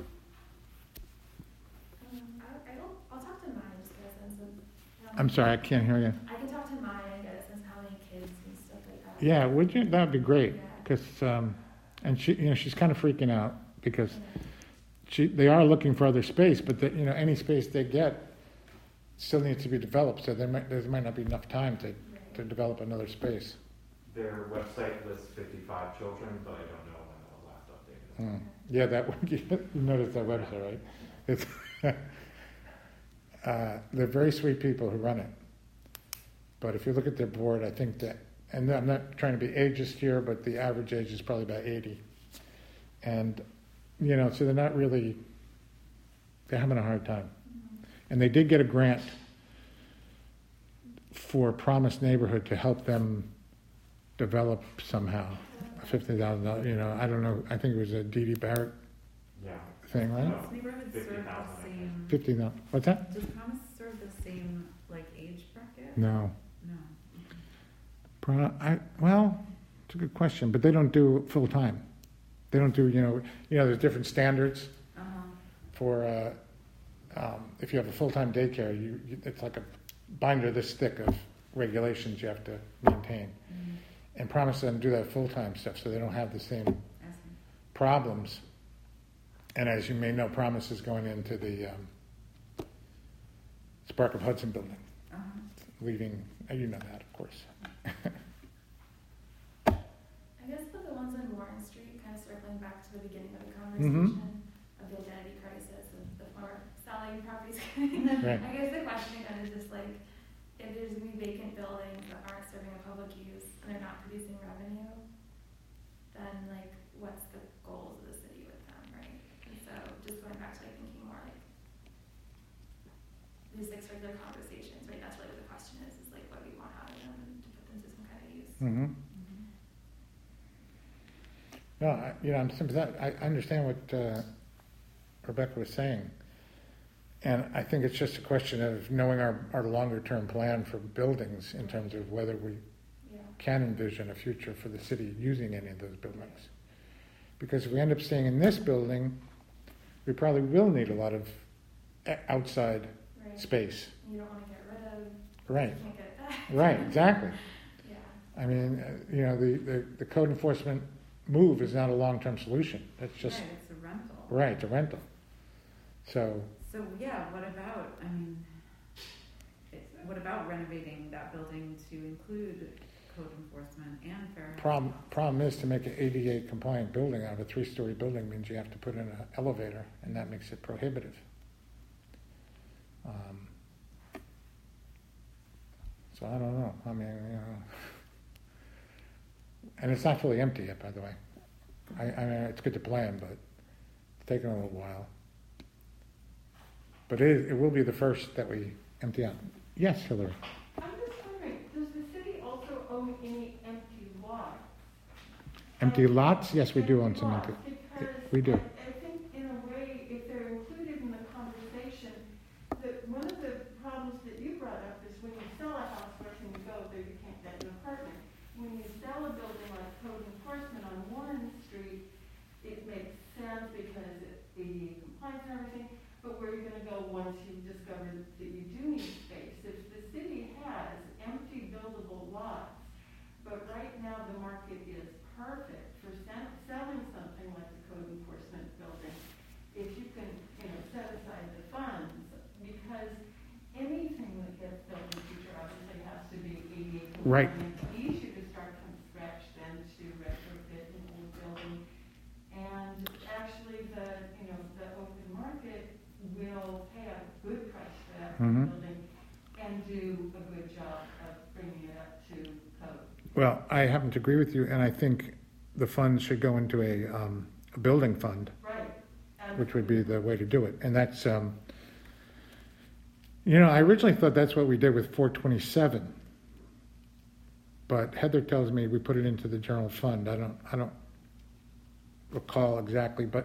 Um, I, I don't, I'll talk to Maya just get a sense of. how I'm many- sorry, I can't hear you. I can talk to Maya and get a sense of how many kids and stuff like that. Yeah, would you? That would be great. Yeah. Because, um, and she, you know, she's kind of freaking out because Yeah. she, they are looking for other space, but the, you know, any space they get still needs to be developed. So there might, there might not be enough time to, to Right. develop another space. Their website lists fifty-five children, but I don't know when that was last updated. Hmm. Yeah, that would, you noticed that website, right? It's, uh, they're very sweet people who run it. But if you look at their board, I think that, and I'm not trying to be ageist here, but the average age is probably about eighty. And, you know, so they're not really, they're having a hard time. And they did get a grant for Promise Neighborhood to help them develop somehow. Fifty thousand dollars, you know, I don't know, I think it was a Dee Dee Barrett Yeah. thing, right? No. Does neighborhood fifty serve thousand, I the think. same, Fifty, no, what's that? does Promise serve the same, like, age bracket? No. No. Pro- I, well, it's a good question, but they don't do full time. They don't do, you know, you know, there's different standards Uh-huh. for, uh, um, if you have a full-time daycare, you, you, it's like a binder this thick of regulations you have to maintain. Mhm. And Promise doesn't do that full-time stuff, so they don't have the same I see. problems. And as you may know, Promise is going into the um, Spark of Hudson building, Uh-huh. leaving, uh, you know that, of course. I guess for the ones on Warren Street, kind of circling back to the beginning of the conversation of the identity crisis of the former selling properties. Right. I guess the question again is just like, if there's gonna be vacant buildings that aren't serving a public use and they're not producing revenue, then like, what's the goals of the city with them, right? And so just going back to like thinking more like these like regular conversations, right? That's really what the question is, is like what we want out of them and to put them to some kind of use. Mm-hmm. Mhm. No, I, you know, I'm sympathetic. I I understand what uh, Rebecca was saying. And I think it's just a question of knowing our, our longer-term plan for buildings in terms of whether we Yeah. can envision a future for the city using any of those buildings. Because if we end up staying in this building, we probably will need a lot of e- outside Right. space. You don't want to get rid of, Right, you can't get it back. right, exactly. Yeah. I mean, uh, you know, the, the, the code enforcement move is not a long-term solution. It's just, Right, it's a rental. right, it's a rental. So, So, yeah, what about, I mean, it- what about renovating that building to include code enforcement and fair? housing? problem, problem is to make an A D A compliant building out of a three-story building means you have to put in an elevator, and that makes it prohibitive. Um, So I don't know, I mean, you know, and it's not fully empty yet, by the way. I, I mean, it's good to plan, but it's taken a little while. But it, is- it will be the first that we empty out. Yes, Hillary? I'm just wondering, does the city also own any empty lots? Empty lots? Yes, we do own some lots, empty. because we do. I, I think in a way, if they're included in the conversation, that one of the problems that you brought up is when you sell a house, where can you go? There you can't get an apartment. When you sell a building like code enforcement on Warren Street, it makes sense because it's A D A compliance and everything, but where are you gonna go once you've discovered that you do need space? If the city has empty buildable lots, but right now the market is perfect for se- selling something like the code enforcement building, if you can, you know, set aside the funds, because anything that gets built in the future obviously has to be A D A compliant. Right. It's easier to start from scratch than to retrofit an old building. And actually the, you know, the open market will pay a good price for that Mhm. building and do a good job of bringing it up to code. Well, I happen to agree with you, and I think the funds should go into a, um, a building fund, Right. which would be the way to do it. And that's, um, you know, I originally thought that's what we did with four twenty-seven. But Heather tells me we put it into the general fund. I don't, I don't recall exactly, but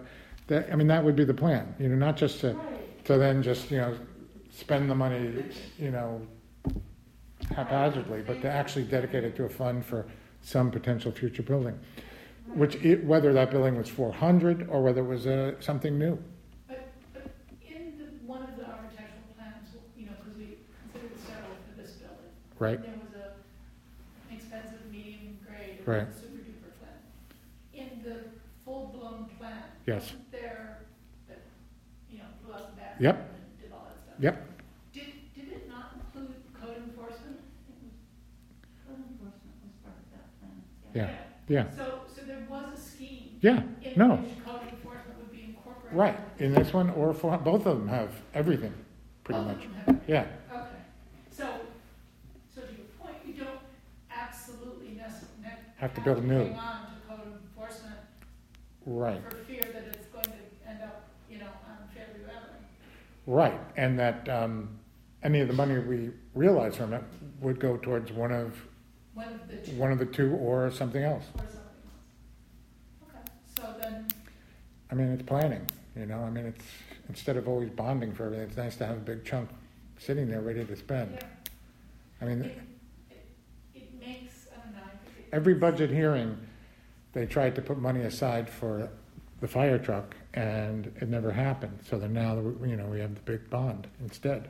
That, I mean, that would be the plan, you know, not just to, Right. to then just, you know, spend the money, you know, haphazardly, but to actually dedicate it to a fund for some potential future building. Which, it, whether that building was four hundred or whether it was uh, something new. But, but in the, one of the architectural plans, you know, because we considered several for this building. Right. There was a, an expensive medium grade, Right. a super duper plan. In the full-blown plan. Yes. wasn't there, that, you know, blew out the back. Yep. And did all that stuff. Yep. Did, did it not include code enforcement? Code enforcement was part of that plan. Yeah. Yeah. So, so there was a scheme. Yeah. In No. which code enforcement would be incorporated. Right. In this one or for, both of them have everything, pretty Both of much. them have it. Yeah. Okay, so, so to your point, you don't absolutely necessarily Have to build a new. hang on to code enforcement Right. for fear that it's going to end up, you know, on Fairview Avenue. Right. And that um, any of the money we realize from it would go towards one of One of the two, one of the two or something else. or something else. Okay, so then, I mean, it's planning, you know, I mean, it's, instead of always bonding for everything, it's nice to have a big chunk sitting there ready to spend. yeah, I mean, it, it, it makes, I don't know. I think it- every budget hearing, they tried to put money aside for the fire truck, and it never happened. So then now, you know, we have the big bond instead.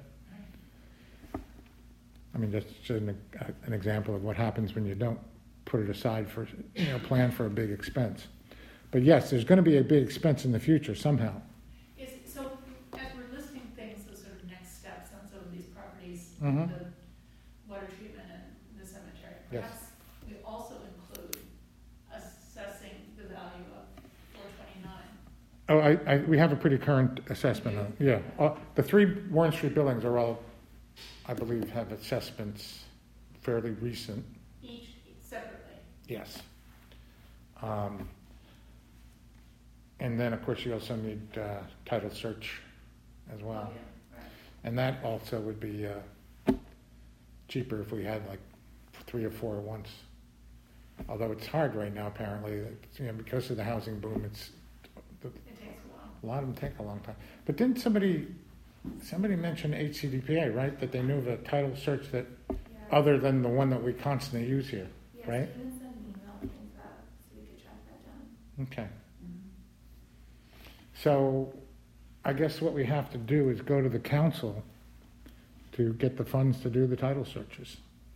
I mean, that's just an, an example of what happens when you don't put it aside for, you know, plan for a big expense. But yes, there's going to be a big expense in the future somehow. Is, so as we're listing things, the sort of next steps on some of these properties, Mhm. the water treatment and the cemetery, Yes. perhaps we also include assessing the value of four twenty-nine. Oh, I, I, we have a pretty current assessment of, yeah. Uh, the three Warren Street buildings are all, I believe, have assessments fairly recent. Each separately. Yes. Um, and then, of course, you also need uh, title search as well. Oh, yeah, right. And that also would be uh, cheaper if we had like three or four at once. Although it's hard right now, apparently, it's, you know, because of the housing boom. It's the, It takes a while. a lot of them take a long time. But didn't somebody somebody mention H C D P A, right? That they knew of a title search that Yeah. other than the one that we constantly use here, Yes, right? even send an email things out so we could track that down. Okay. So I guess what we have to do is go to the council to get the funds to do the title searches.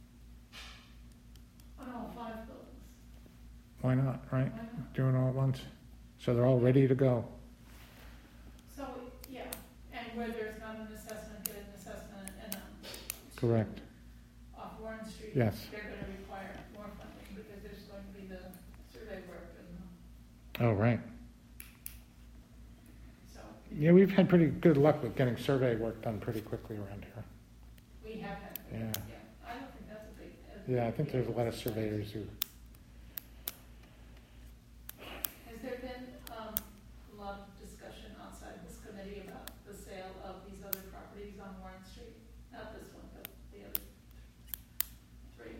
On all five buildings. Why not, right? Why not? Do it all at once. So they're all ready to go. So, yeah, and where there's not an assessment, get an assessment, and um, Correct. off Warren Street. Yes. They're gonna require more funding because there's going to be the survey work and Oh, right. so Yeah, we've had pretty good luck with getting survey work done pretty quickly around here. we have had. Yeah. Yeah, I don't think that's a big. a Yeah, I big think there's a deal. lot of surveyors who, Has there been um, a lot of discussion outside this committee about the sale of these other properties on Warren Street? Not this one, but the other three?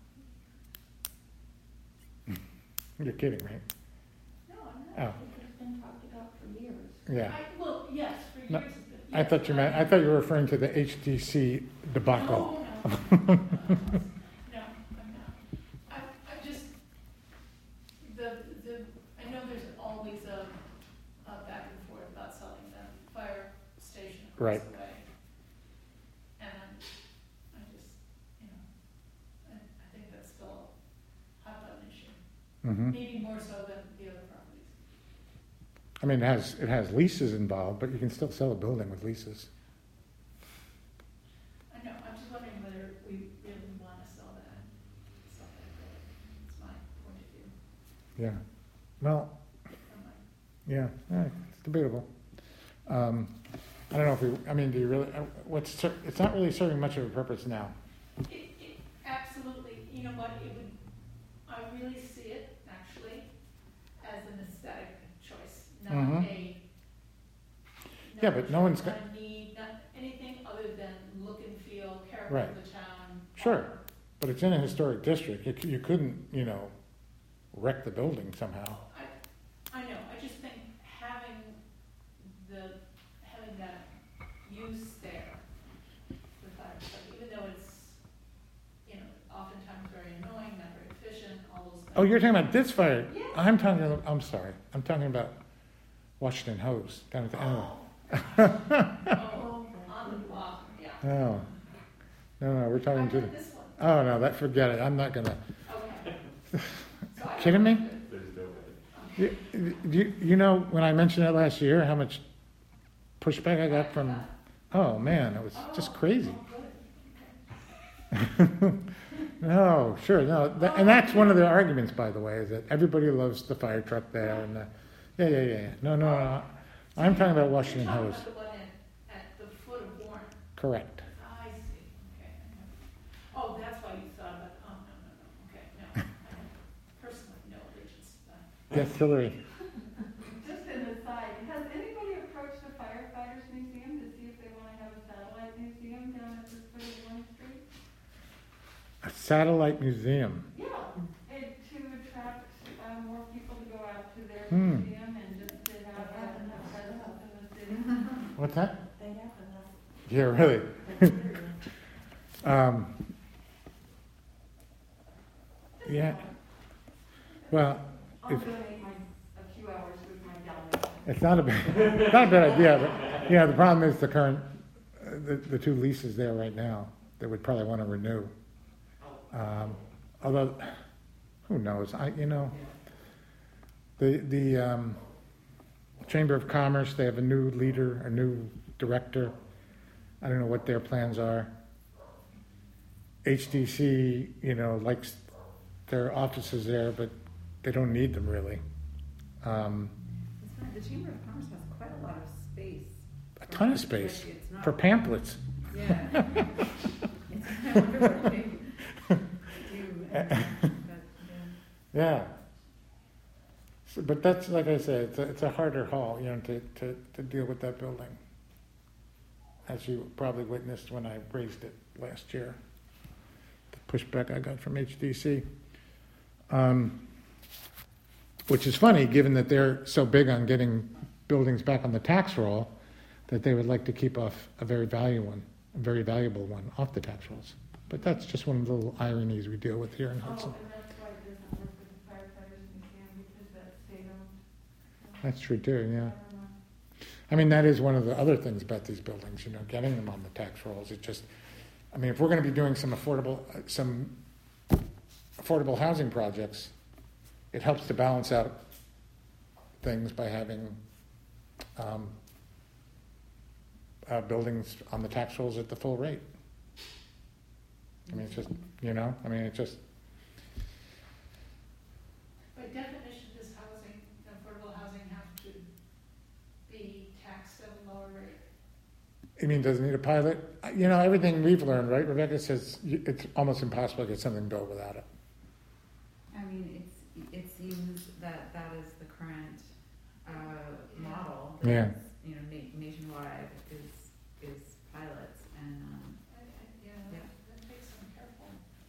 you're kidding, right? No, I'm Oh, not. It's been talked about for years. yeah. I, well, yes, for No, years. it's been- I yes, thought you but meant, I thought you were referring to the H T C debacle. No, no, no, I'm not. I, I just, the, the, I know there's always a, a back and forth about selling the fire station across Right. the way. And I'm, I just, you know, I, I think that's still a hot button issue, Mhm. maybe more so than the other properties. I mean, it has, it has leases involved, but you can still sell a building with leases. I know, I'm just wondering whether we really want to sell that, sell that building. It's my point of view, Yeah. Well, from my yeah, eh, it's debatable. Um, I don't know if we, I mean, do you really, uh, what's, ser- it's not really serving much of a purpose now. It, it, absolutely, you know what, it would, I really see it, actually, as an aesthetic choice, not Mhm. a. Yeah, not but a no one's choice, not a need, not anything other than look and feel, character Right. of the town. Sure. But it's in a historic district. You, c- you couldn't, you know, wreck the building somehow. I, I know, I just think having the, having that use there, the fire truck, even though it's, you know, oftentimes very annoying, not very efficient, all those things. Oh, you're talking about this fire? Yeah. I'm talking, I'm sorry, I'm talking about Washington Hose down at the end. Oh, on the block, yeah. Oh, no, no, we're I talking to the, heard this one, oh, no, that, forget it, I'm not gonna, okay. So I kidding me? don't- There's no way. you, you, you know, when I mentioned it last year, how much pushback I got from, oh, man, it was just crazy. Oh, good. Okay. No, sure, no, tha- and that's one of the arguments, by the way, is that everybody loves the fire truck there, and, uh, yeah, yeah, yeah, yeah. no, no, no, I'm talking about Washington You're talking Hose, about the one at, at the foot of Warren. correct. I see, okay. Oh, that's why you thought about, oh, no, no, no, okay, no. I have personally no allegiance to that. Yes, Hillary, Just an aside, has anybody approached the firefighters museum to see if they wanna have a satellite museum down at the foot of Warren Street? a satellite museum, Yeah, and to attract, uh, more people to go out to their Hmm. museum and just to have a a presence in the city. what's that? They have enough. Yeah, really. Um, yeah, well, I'll if, donate my, a few hours with my gallery. it's not a bad, it's not a bad idea, but, yeah, the problem is the current, uh, the, the two leases there right now, they would probably want to renew. Um, although, who knows, I, you know, the, the, um, Chamber of Commerce, they have a new leader, a new director. I don't know what their plans are. H D C, you know, likes their offices there, but they don't need them really. Um, It's fine. The Chamber of Commerce has quite a lot of space. a ton of space Like, it's not- for pamphlets. Yeah. It's kind of wonderful they do, and- but, yeah. Yeah. So, but that's, like I said, it's a, it's a harder haul, you know, to, to, to deal with that building. As you probably witnessed when I raised it last year. The pushback I got from H D C. Um, which is funny, given that they're so big on getting buildings back on the tax roll, that they would like to keep off a very valuable one, a very valuable one off the tax rolls. But that's just one of the little ironies we deal with here in Oh, Hudson. and that's why it doesn't work with the firefighters museum, because that's state-owned. That's true too, yeah. I don't know. I mean, that is one of the other things about these buildings, you know, getting them on the tax rolls. It just, I mean, if we're going to be doing some affordable, uh, some affordable housing projects, it helps to balance out things by having um, uh, buildings on the tax rolls at the full rate. I mean, it's just, you know, I mean, it just, By definition, does housing, affordable housing have to be taxed at a lower rate? I mean, does it need a pilot? Uh, You know, everything we've learned, right? Rebecca says y- it's almost impossible to get something built without it. I mean, it's, it seems that that is the current, uh, model. that Yeah. is, You know, na- nationwide is, is pilots and, um, I, I, yeah, Yeah. that, that takes some careful,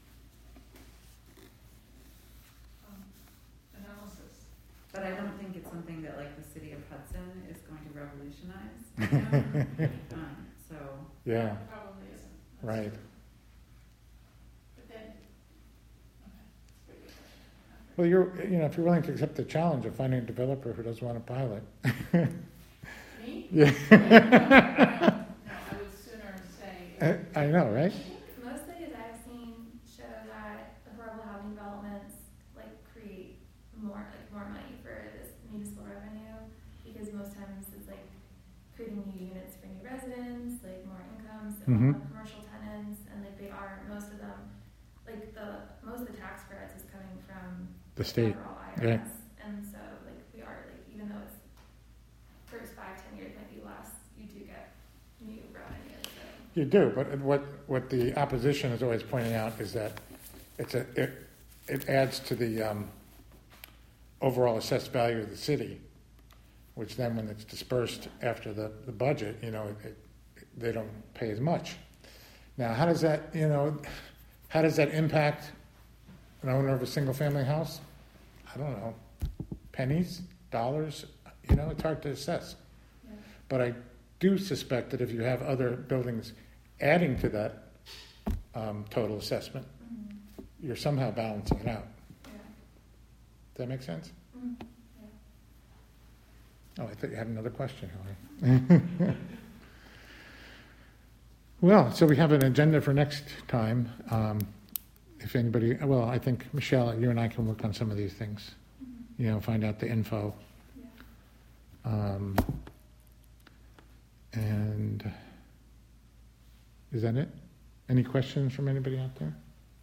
um, analysis. but I don't think it's something that like the city of Hudson is going to revolutionize. you know? Um, so, Yeah, Probably isn't. That's right. true. But then, okay, that's a pretty good question. Well, you're, you know, if you're willing to accept the challenge of finding a developer who doesn't want to pilot. Me? Yeah. No, I would sooner say, I I know, right? I think most studies I've seen show that affordable housing developments like create more like more money for this municipal revenue, because most times it's like creating new units for new residents, like more income, so Mhm. more commercial tenants, and like they are most of them like the most of the tax credits is coming from The state. federal I yeah. R S, and so like we are like even though it's first five ten years might be less, you do get new revenue. So. You do, but what, what the opposition is always pointing out is that it's a, it, it adds to the um, overall assessed value of the city, which then when it's dispersed after the, the budget, you know, it, it, they don't pay as much. Now, how does that, you know, how does that impact an owner of a single-family house? I don't know, pennies, dollars, you know, it's hard to assess. Yeah. But I do suspect that if you have other buildings adding to that um, total assessment, Mhm. you're somehow balancing it out. Yeah. Does that make sense? Mhm. Oh, I thought you had another question, Hillary. Well, so we have an agenda for next time. Um, if anybody, well, I think, Michelle, you and I can work on some of these things. Mhm. You know, find out the info. Yeah. Um, and is that it? Any questions from anybody out there?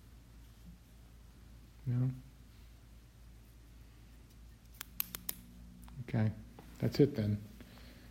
No? Okay, that's it then.